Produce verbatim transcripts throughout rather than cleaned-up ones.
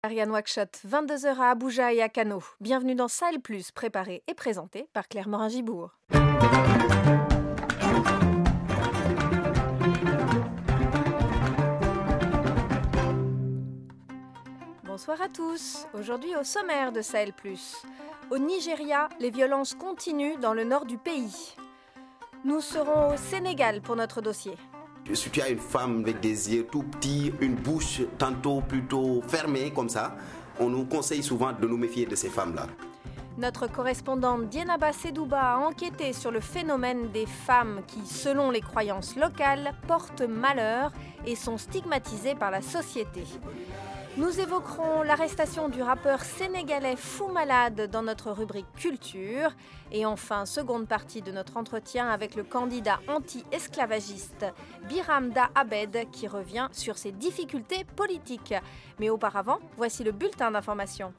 Ariane Ouakchott, vingt-deux heures à Abuja et à Kano. Bienvenue dans Sahel Plus, préparé et présenté par Claire Morin-Gibourg. Bonsoir à tous. Aujourd'hui au sommaire de Sahel Plus. Au Nigeria, les violences continuent dans le nord du pays. Nous serons au Sénégal pour notre dossier. Si tu as une femme avec des yeux tout petits, une bouche tantôt plutôt fermée comme ça, on nous conseille souvent de nous méfier de ces femmes-là. Notre correspondante Dienaba Sedouba a enquêté sur le phénomène des femmes qui, selon les croyances locales, portent malheur et sont stigmatisées par la société. Nous évoquerons l'arrestation du rappeur sénégalais Fou Malade dans notre rubrique Culture. Et enfin, seconde partie de notre entretien avec le candidat anti-esclavagiste Biram Da Abed qui revient sur ses difficultés politiques. Mais auparavant, voici le bulletin d'information.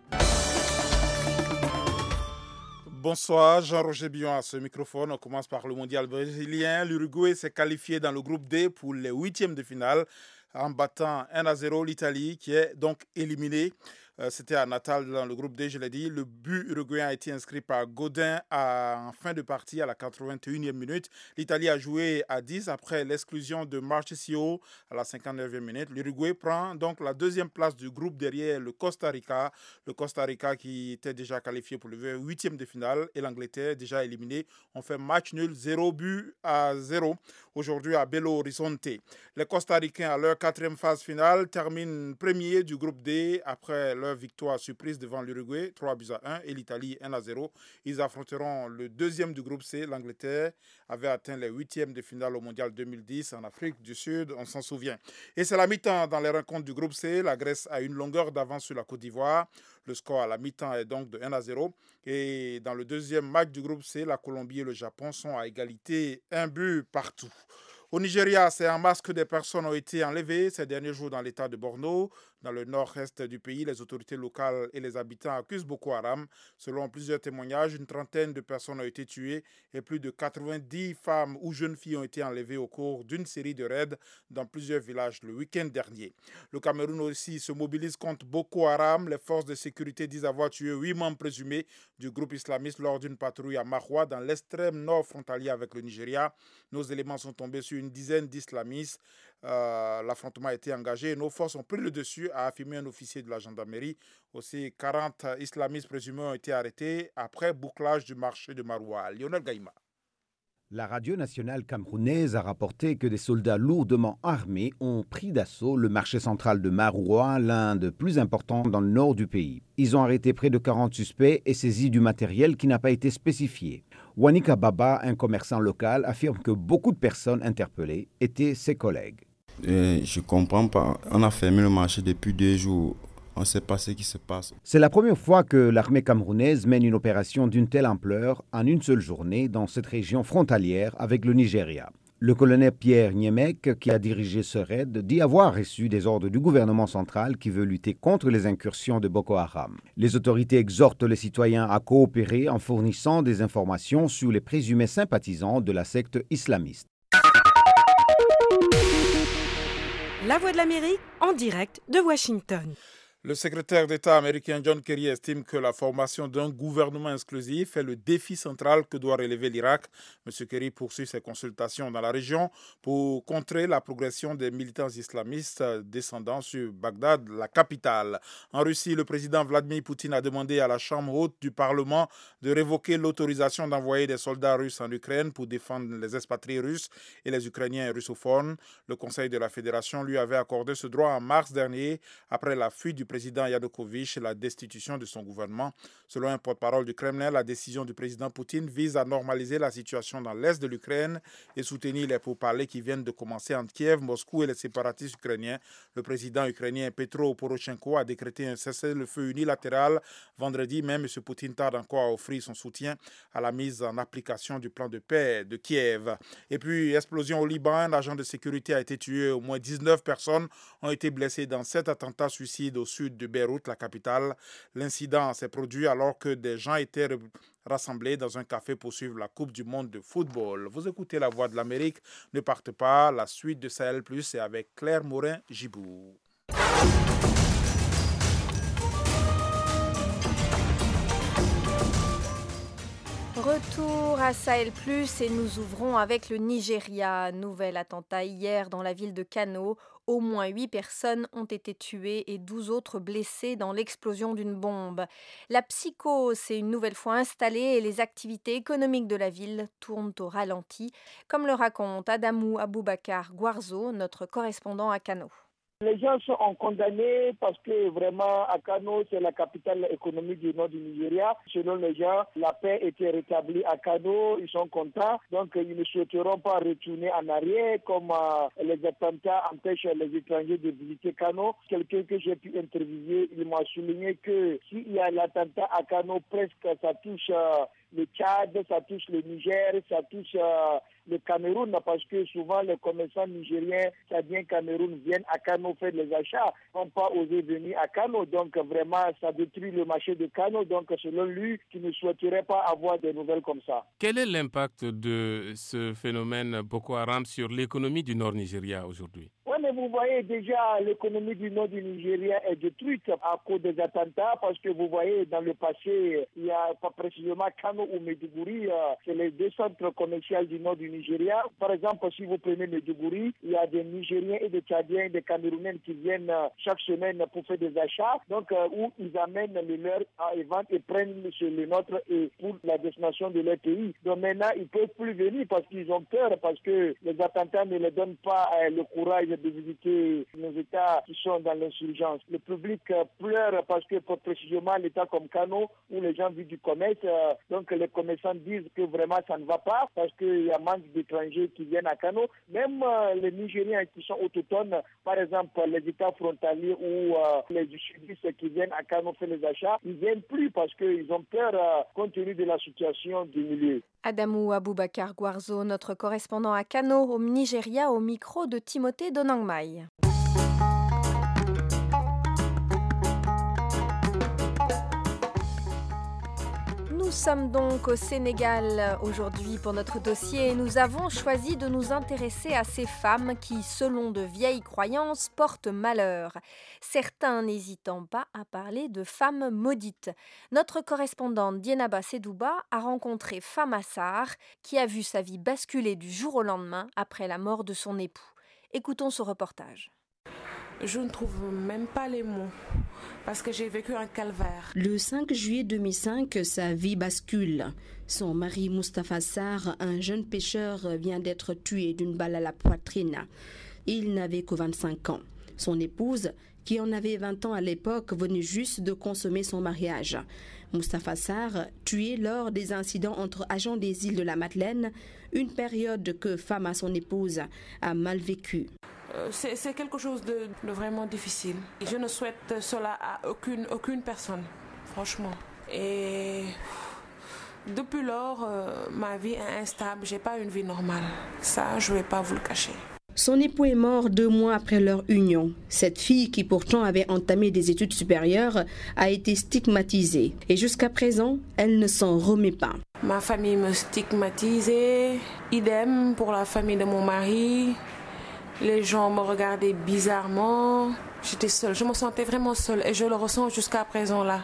Bonsoir, Jean-Roger Bion à ce microphone. On commence par le mondial brésilien. L'Uruguay s'est qualifié dans le groupe D pour les huitièmes de finale en battant un à zéro l'Italie qui est donc éliminée. Euh, C'était à Natal dans le groupe D, je l'ai dit. Le but uruguayen a été inscrit par Godin à, en fin de partie à la quatre-vingt-unième minute. L'Italie a joué à dix après l'exclusion de Marchisio à la cinquante-neuvième minute. L'Uruguay prend donc la deuxième place du groupe derrière le Costa Rica. Le Costa Rica qui était déjà qualifié pour le huitième de finale et l'Angleterre déjà éliminée. On fait match nul, zéro but à zéro aujourd'hui à Belo Horizonte. Les Costa-Ricains à leur quatrième phase finale terminent premier du groupe D après leur victoire surprise devant l'Uruguay, trois buts à un, et l'Italie, un à zéro. Ils affronteront le deuxième du groupe C. L'Angleterre avait atteint les huitièmes de finale au Mondial deux mille dix en Afrique du Sud, on s'en souvient. Et c'est la mi-temps dans les rencontres du groupe C. La Grèce a une longueur d'avance sur la Côte d'Ivoire. Le score à la mi-temps est donc de un à zéro. Et dans le deuxième match du groupe C, la Colombie et le Japon sont à égalité, un but partout. Au Nigeria, c'est en masse que des personnes ont été enlevées ces derniers jours dans l'état de Borno. Dans le nord-est du pays, les autorités locales et les habitants accusent Boko Haram. Selon plusieurs témoignages, une trentaine de personnes ont été tuées et plus de quatre-vingt-dix femmes ou jeunes filles ont été enlevées au cours d'une série de raids dans plusieurs villages le week-end dernier. Le Cameroun aussi se mobilise contre Boko Haram. Les forces de sécurité disent avoir tué huit membres présumés du groupe islamiste lors d'une patrouille à Maroua dans l'extrême nord frontalier avec le Nigeria. Nos éléments sont tombés sur une dizaine d'islamistes. Euh, l'affrontement a été engagé et nos forces ont pris le dessus, a affirmé un officier de la gendarmerie. Aussi, quarante islamistes présumés ont été arrêtés après bouclage du marché de Maroua. Lionel Gaïma. La radio nationale camerounaise a rapporté que des soldats lourdement armés ont pris d'assaut le marché central de Maroua, l'un des plus importants dans le nord du pays. Ils ont arrêté près de quarante suspects et saisi du matériel qui n'a pas été spécifié. Wanika Baba, un commerçant local, affirme que beaucoup de personnes interpellées étaient ses collègues. Euh, je ne comprends pas. On a fermé le marché depuis deux jours. On ne sait pas ce qui se passe. C'est la première fois que l'armée camerounaise mène une opération d'une telle ampleur en une seule journée dans cette région frontalière avec le Nigeria. Le colonel Pierre Niemek, qui a dirigé ce raid, dit avoir reçu des ordres du gouvernement central qui veut lutter contre les incursions de Boko Haram. Les autorités exhortent les citoyens à coopérer en fournissant des informations sur les présumés sympathisants de la secte islamiste. La Voix de l'Amérique en direct de Washington. Le secrétaire d'État américain John Kerry estime que la formation d'un gouvernement exclusif est le défi central que doit relever l'Irak. M. Kerry poursuit ses consultations dans la région pour contrer la progression des militants islamistes descendant sur Bagdad, la capitale. En Russie, le président Vladimir Poutine a demandé à la Chambre haute du Parlement de révoquer l'autorisation d'envoyer des soldats russes en Ukraine pour défendre les expatriés russes et les Ukrainiens russophones. Le Conseil de la Fédération lui avait accordé ce droit en mars dernier après la fuite du président Yanukovych et la destitution de son gouvernement. Selon un porte-parole du Kremlin, la décision du président Poutine vise à normaliser la situation dans l'est de l'Ukraine et soutenir les pourparlers qui viennent de commencer entre Kiev, Moscou et les séparatistes ukrainiens. Le président ukrainien Petro Poroshenko a décrété un cessez-le-feu unilatéral vendredi, mais M. Poutine tarde encore à offrir son soutien à la mise en application du plan de paix de Kiev. Et puis, explosion au Liban, un agent de sécurité a été tué, au moins dix-neuf personnes ont été blessées dans sept attentats suicides au sud de Beyrouth, la capitale. L'incident s'est produit alors que des gens étaient rassemblés dans un café pour suivre la Coupe du monde de football. Vous écoutez La Voix de l'Amérique. Ne partez pas. La suite de Sahel Plus est avec Claire Morin-Gibourg. Retour à Sahel Plus et nous ouvrons avec le Nigeria. Nouvel attentat hier dans la ville de Kano. Au moins huit personnes ont été tuées et douze autres blessées dans l'explosion d'une bombe. La psychose s'est une nouvelle fois installée et les activités économiques de la ville tournent au ralenti, comme le raconte Adamou Aboubakar Gwarzo, notre correspondant à Kano. Les gens sont condamnés parce que vraiment à Kano, c'est la capitale économique du nord du Nigeria. Selon les gens, la paix était rétablie à Kano, ils sont contents. Donc ils ne souhaiteront pas retourner en arrière comme euh, les attentats empêchent les étrangers de visiter Kano. Quelqu'un que j'ai pu interviewer, il m'a souligné que s'il y a l'attentat à Kano, presque ça touche euh, le Tchad, ça touche le Niger, ça touche euh, le Cameroun, parce que souvent les commerçants nigériens, tchadiens, Cameroun viennent à Kano faire les achats, n'ont pas osé venir à Kano, donc vraiment ça détruit le marché de Kano, donc selon lui, qui ne souhaiterait pas avoir des nouvelles comme ça. Quel est l'impact de ce phénomène Boko Haram sur l'économie du Nord Nigeria aujourd'hui? Oui, mais vous voyez déjà l'économie du nord du Nigeria est détruite à cause des attentats, parce que vous voyez dans le passé, il y a pas précisément Kano ou Maiduguri, euh, c'est les deux centres commerciaux du nord du Nigeria. Par exemple, si vous prenez Maiduguri, il y a des Nigériens et des Tchadiens, des Camerounais qui viennent euh, chaque semaine pour faire des achats, donc euh, où ils amènent le leur à vendre et prennent sur le nôtre et pour la destination de leur pays. Donc maintenant, ils ne peuvent plus venir parce qu'ils ont peur, parce que les attentats ne leur donnent pas euh, le courage de visiter nos États qui sont dans l'insurgence. Le public euh, pleure parce que, pour précisément, l'État comme Kano, où les gens vivent du commerce, euh, donc les commerçants disent que vraiment ça ne va pas parce qu'il y a manque d'étrangers qui viennent à Kano. Même euh, les Nigériens qui sont autochtones, par exemple les États frontaliers ou euh, les sudistes qui viennent à Kano faire les achats, ils ne viennent plus parce qu'ils ont peur euh, compte tenu de la situation du milieu. Adamou Aboubakar Gwarzo, notre correspondant à Kano, au Nigeria, au micro de Timothée Donangmai. Nous sommes donc au Sénégal aujourd'hui pour notre dossier et nous avons choisi de nous intéresser à ces femmes qui, selon de vieilles croyances, portent malheur. Certains n'hésitant pas à parler de femmes maudites. Notre correspondante Dienaba Sedouba a rencontré Fama Sarr qui a vu sa vie basculer du jour au lendemain après la mort de son époux. Écoutons ce reportage. Je ne trouve même pas les mots, parce que j'ai vécu un calvaire. Le cinq juillet deux mille cinq, sa vie bascule. Son mari Moustapha Sarr, un jeune pêcheur, vient d'être tué d'une balle à la poitrine. Il n'avait que vingt-cinq ans. Son épouse, qui en avait vingt ans à l'époque, venait juste de consommer son mariage. Moustapha Sarr, tué lors des incidents entre agents des îles de la Madeleine, une période que Fama, son épouse, a mal vécue. Euh, c'est, c'est quelque chose de, de vraiment difficile. Je ne souhaite cela à aucune, aucune personne, franchement. Et depuis lors, euh, ma vie est instable, je n'ai pas une vie normale. Ça, je ne vais pas vous le cacher. Son époux est mort deux mois après leur union. Cette fille, qui pourtant avait entamé des études supérieures, a été stigmatisée. Et jusqu'à présent, elle ne s'en remet pas. Ma famille me stigmatisait, idem pour la famille de mon mari. Les gens me regardaient bizarrement. J'étais seule, je me sentais vraiment seule et je le ressens jusqu'à présent là.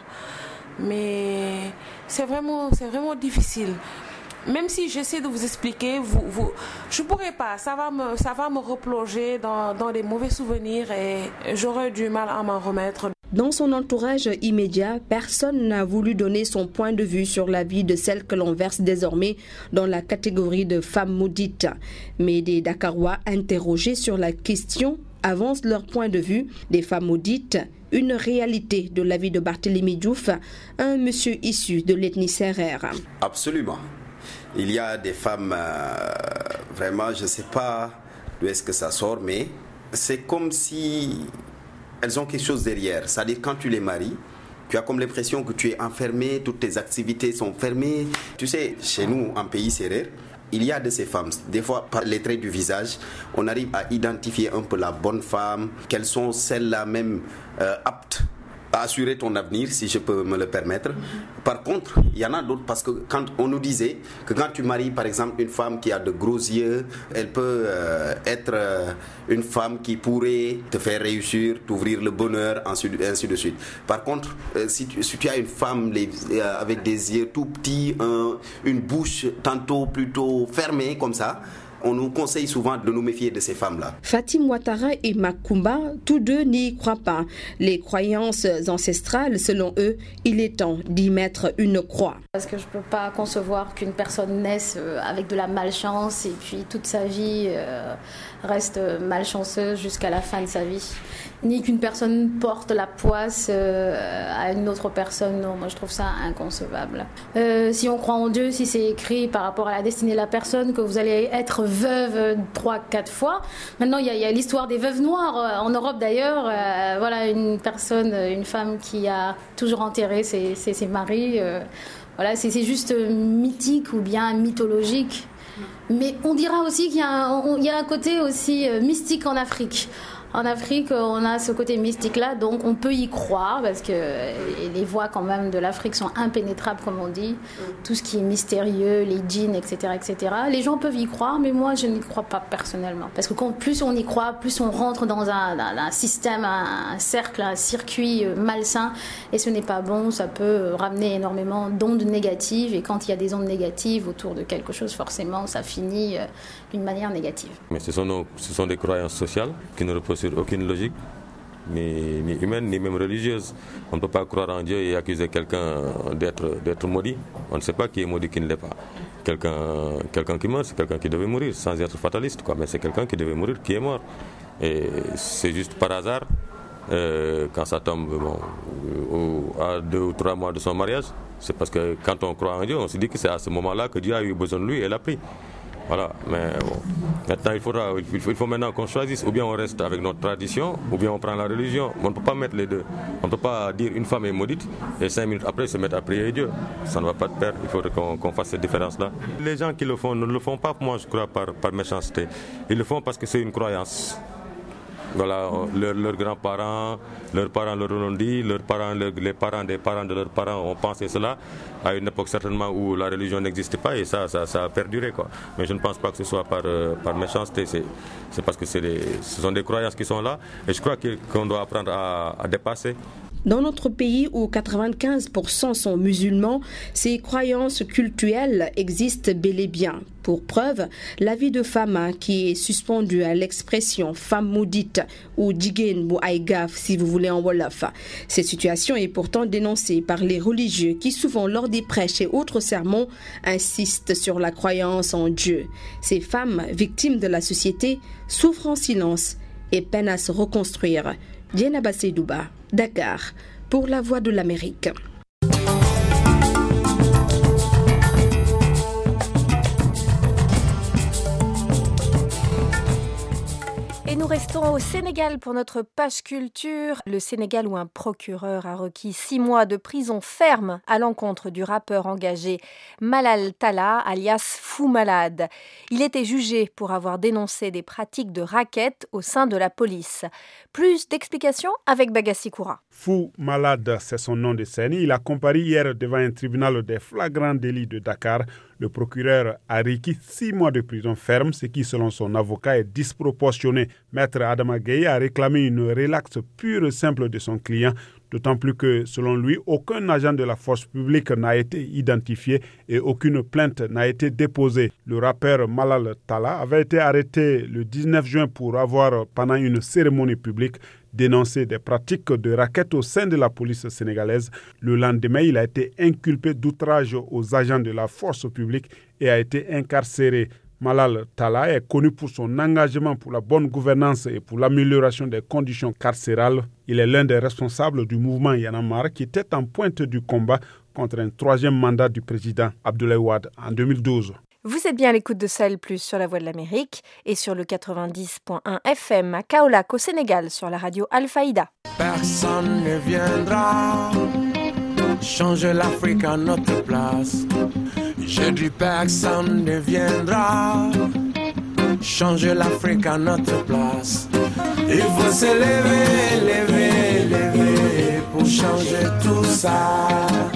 Mais c'est vraiment, c'est vraiment difficile. Même si j'essaie de vous expliquer, vous, vous, je ne pourrais pas. Ça va me, ça va me replonger dans, dans des mauvais souvenirs et j'aurais du mal à m'en remettre. Dans son entourage immédiat, personne n'a voulu donner son point de vue sur la vie de celle que l'on verse désormais dans la catégorie de femmes maudites. Mais des Dakarois interrogés sur la question avancent leur point de vue. Des femmes maudites, une réalité de la vie de Barthélémy Diouf, un monsieur issu de l'ethnie Sérère. Absolument. Il y a des femmes, euh, vraiment, je ne sais pas d'où est-ce que ça sort, mais c'est comme si elles ont quelque chose derrière. C'est-à-dire quand tu les maries, tu as comme l'impression que tu es enfermé, toutes tes activités sont fermées. Tu sais, chez nous, en pays sérère, il y a de ces femmes, des fois par les traits du visage, on arrive à identifier un peu la bonne femme, quelles sont celles-là même euh, aptes assurer ton avenir, si je peux me le permettre. Par contre, il y en a d'autres, parce que quand on nous disait que quand tu maries par exemple une femme qui a de gros yeux, elle peut euh, être euh, une femme qui pourrait te faire réussir, t'ouvrir le bonheur, ainsi de, ainsi de suite. Par contre, euh, si, tu, si tu as une femme les, euh, avec des yeux tout petits, un, une bouche tantôt plutôt fermée comme ça, on nous conseille souvent de nous méfier de ces femmes-là. Fatim Ouattara et Makumba, tous deux n'y croient pas. Les croyances ancestrales, selon eux, il est temps d'y mettre une croix. Parce que je ne peux pas concevoir qu'une personne naisse avec de la malchance et puis toute sa vie reste malchanceuse jusqu'à la fin de sa vie. Ni qu'une personne porte la poisse à une autre personne. Non, moi je trouve ça inconcevable. Euh, si on croit en Dieu, si c'est écrit par rapport à la destinée de la personne que vous allez être veuve trois, quatre fois. Maintenant, il y, y a l'histoire des veuves noires en Europe d'ailleurs. Euh, voilà, une personne, une femme qui a toujours enterré ses, ses, ses maris. Euh, voilà, c'est, c'est juste mythique ou bien mythologique. Mais on dira aussi qu'il y a un, on, il y a un côté aussi mystique en Afrique. En Afrique, on a ce côté mystique-là, donc on peut y croire, parce que les voies quand même de l'Afrique sont impénétrables, comme on dit. Tout ce qui est mystérieux, les djinns, et cetera, et cetera. Les gens peuvent y croire, mais moi, je n'y crois pas personnellement. Parce que quand, plus on y croit, plus on rentre dans un, un, un système, un, un cercle, un circuit malsain, et ce n'est pas bon. Ça peut ramener énormément d'ondes négatives, et quand il y a des ondes négatives autour de quelque chose, forcément, ça finit d'une manière négative. Mais ce sont, nos, ce sont des croyances sociales qui ne reposent sur aucune logique, ni, ni humaine, ni même religieuse. On ne peut pas croire en Dieu et accuser quelqu'un d'être, d'être maudit. On ne sait pas qui est maudit, qui ne l'est pas. Quelqu'un, quelqu'un qui meurt, c'est quelqu'un qui devait mourir, sans être fataliste, quoi. Mais c'est quelqu'un qui devait mourir, qui est mort. Et c'est juste par hasard, euh, quand ça tombe bon, au, à deux ou trois mois de son mariage, c'est parce que quand on croit en Dieu, on se dit que c'est à ce moment-là que Dieu a eu besoin de lui et l'a pris. Voilà, mais bon, maintenant il, faudra, il, faut, il faut maintenant qu'on choisisse, ou bien on reste avec notre tradition, ou bien on prend la religion. On ne peut pas mettre les deux. On ne peut pas dire une femme est maudite et cinq minutes après se mettre à prier Dieu. Ça ne va pas de pair, il faudrait qu'on, qu'on fasse cette différence-là. Les gens qui le font ne le font pas, moi je crois, par, par méchanceté. Ils le font parce que c'est une croyance. Voilà, leurs leur grands-parents, leurs parents leur ont dit, leurs parents, leur, les parents des parents de leurs parents ont pensé cela à une époque certainement où la religion n'existait pas et ça, ça, ça a perduré, quoi. Mais je ne pense pas que ce soit par, euh, par méchanceté, c'est, c'est parce que c'est des, ce sont des croyances qui sont là et je crois qu'on doit apprendre à, à dépasser. Dans notre pays où quatre-vingt-quinze pour cent sont musulmans, ces croyances cultuelles existent bel et bien. Pour preuve, la vie de femme qui est suspendue à l'expression femme maudite ou jigen ou aïgaf si vous voulez en wolof. Cette situation est pourtant dénoncée par les religieux qui souvent lors des prêches et autres sermons insistent sur la croyance en Dieu. Ces femmes, victimes de la société, souffrent en silence et peinent à se reconstruire. Diana Bassedouba, Dakar, pour la Voix de l'Amérique. Et nous restons au Sénégal pour notre page culture. Le Sénégal où un procureur a requis six mois de prison ferme à l'encontre du rappeur engagé Malal Talla, alias Fou Malade. Il était jugé pour avoir dénoncé des pratiques de racket au sein de la police. Plus d'explications avec Bagassi Koura. Fou Malade, c'est son nom de scène. Il a comparé hier devant un tribunal des flagrants délits de Dakar. Le procureur a requis six mois de prison ferme, ce qui, selon son avocat, est disproportionné. Maître Adama Gueye a réclamé une relaxe pure et simple de son client, d'autant plus que, selon lui, aucun agent de la force publique n'a été identifié et aucune plainte n'a été déposée. Le rappeur Malal Talla avait été arrêté le dix-neuf juin pour avoir, pendant une cérémonie publique, dénoncé des pratiques de racket au sein de la police sénégalaise. Le lendemain, il a été inculpé d'outrage aux agents de la force publique et a été incarcéré. Malal Talla est connu pour son engagement pour la bonne gouvernance et pour l'amélioration des conditions carcérales. Il est l'un des responsables du mouvement Y en a marre qui était en pointe du combat contre un troisième mandat du président Abdoulaye Wade en deux mille douze. Vous êtes bien à l'écoute de Sahel Plus sur la Voix de l'Amérique et sur le quatre-vingt-dix point un F M à Kaolack au Sénégal sur la radio Al-Faïda. Personne ne viendra changer l'Afrique à notre place. Je dis personne ne viendra changer l'Afrique à notre place. Il faut se lever, lever, lever pour changer tout ça.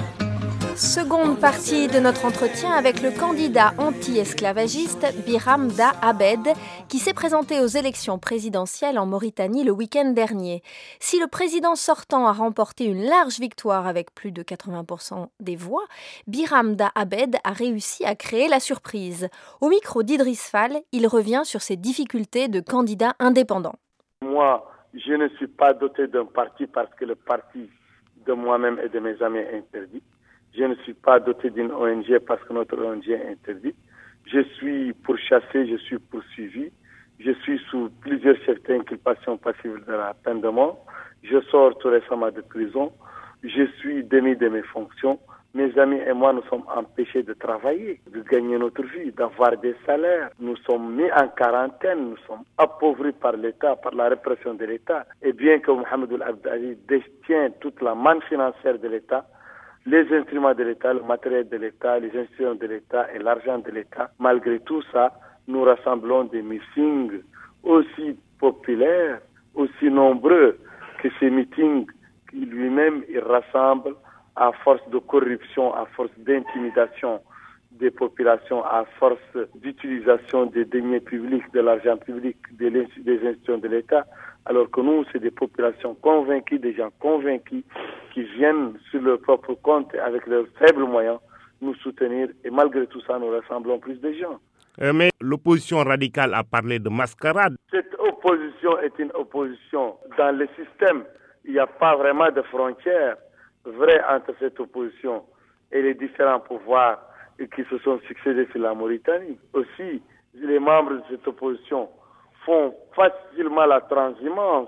Seconde partie de notre entretien avec le candidat anti-esclavagiste Biram Da Abed, qui s'est présenté aux élections présidentielles en Mauritanie le week-end dernier. Si le président sortant a remporté une large victoire avec plus de quatre-vingts pour cent des voix, Biram Da Abed a réussi à créer la surprise. Au micro d'Idriss Fall, il revient sur ses difficultés de candidat indépendant. Moi, je ne suis pas doté d'un parti parce que le parti de moi-même et de mes amis est interdit. Je ne suis pas doté d'une O N G parce que notre O N G est interdite. Je suis pourchassé, je suis poursuivi. Je suis sous plusieurs chefs d'inculpation passive de la peine de mort. Je sors tout récemment de prison. Je suis démis de mes fonctions. Mes amis et moi, nous sommes empêchés de travailler, de gagner notre vie, d'avoir des salaires. Nous sommes mis en quarantaine, nous sommes appauvris par l'État, par la répression de l'État. Et bien que Mohamed Abdel Aziz détient toute la manne financière de l'État, les instruments de l'État, le matériel de l'État, les institutions de l'État et l'argent de l'État. Malgré tout ça, nous rassemblons des meetings aussi populaires, aussi nombreux que ces meetings qui lui-même il rassemble à force de corruption, à force d'intimidation des populations, à force d'utilisation des deniers publics, de l'argent public, des, des institutions de l'État. Alors que nous, c'est des populations convaincues, des gens convaincus qui viennent sur leur propre compte avec leurs faibles moyens nous soutenir. Et malgré tout ça, nous rassemblons plus de gens. Euh, mais l'opposition radicale a parlé de mascarade. Cette opposition est une opposition. Dans le système, il n'y a pas vraiment de frontières vraies entre cette opposition et les différents pouvoirs qui se sont succédés sur la Mauritanie. Aussi, les membres de cette opposition font facilement la transhumance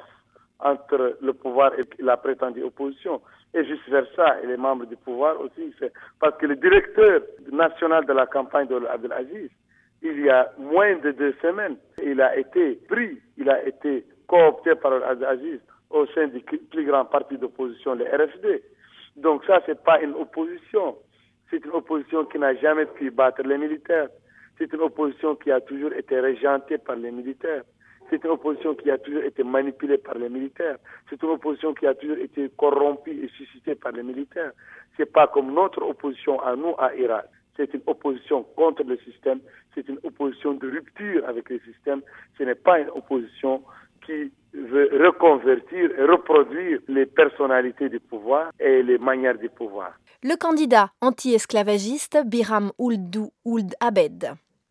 entre le pouvoir et la prétendue opposition. Et vice-versa, et les membres du pouvoir aussi. C'est parce que le directeur national de la campagne de Abdel Aziz, il y a moins de deux semaines, il a été pris, il a été coopté par Abdel Aziz au sein du plus grand parti d'opposition, le R F D. Donc ça, c'est pas une opposition. C'est une opposition qui n'a jamais pu battre les militaires. C'est une opposition qui a toujours été régentée par les militaires. C'est une opposition qui a toujours été manipulée par les militaires. C'est une opposition qui a toujours été corrompue et suscitée par les militaires. C'est pas comme notre opposition à nous, à Irak. C'est une opposition contre le système. C'est une opposition de rupture avec le système. Ce n'est pas une opposition qui veut reconvertir et reproduire les personnalités du pouvoir et les manières du pouvoir. Le candidat anti-esclavagiste Biram Ould Ould Abed.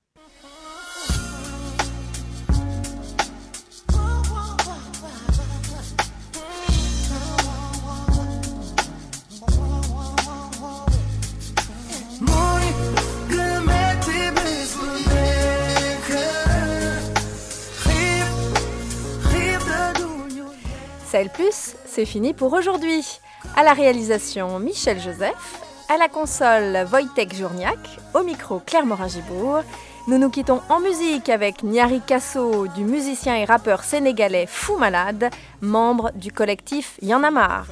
Sahel Plus, c'est fini pour aujourd'hui. À la réalisation, Michel Joseph. À la console, Wojtek Journiak. Au micro, Claire Morin-Gibourg. Nous nous quittons en musique avec Nyari Kasso, du musicien et rappeur sénégalais Fou Malade, membre du collectif Y'en a marre.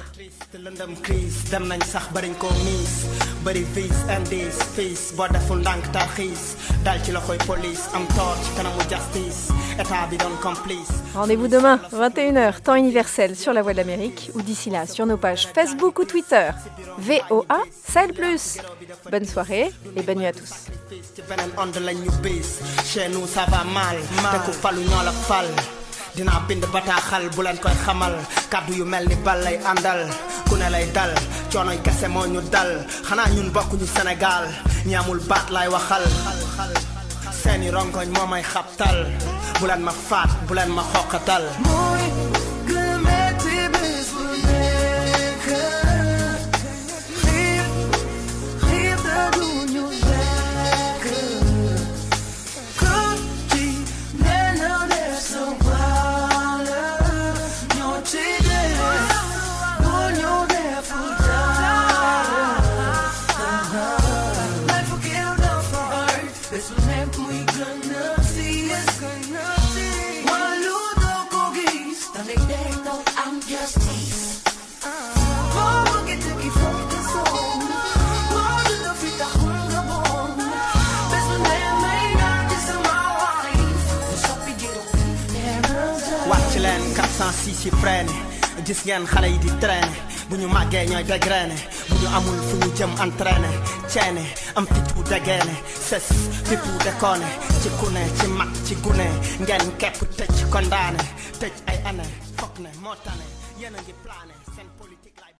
Rendez-vous demain, vingt et une heures, temps universel sur La Voix de l'Amérique ou d'ici là sur nos pages Facebook ou Twitter. V O A Sahel Plus. Bonne soirée et bonne nuit à tous. Chez nous ça va mal, te ku falu ñoo la fal dinaa bind bataaxal bu leen koy xamal kàddu yu mel ni bal lay àndal ku ne lay dal coonoy kese moo ñu dal xanaa ñun bokkuñu Sénégal ñi amul baat lay waxal seeni rongoñ moo may xabtal bu leen ma faat bu leen ma xoqatal si ci freine gis ngeen xale yi di traîner bu ñu màggee ñooy dégrainer bu ñu amul fu ñu jëm entraîner ceene am fitu dégainer sës fipu déconner ci kune ci mag ci gune ngeen kepp tëj condamné tëj ay année fokk ne moo tane yéen a ngi plané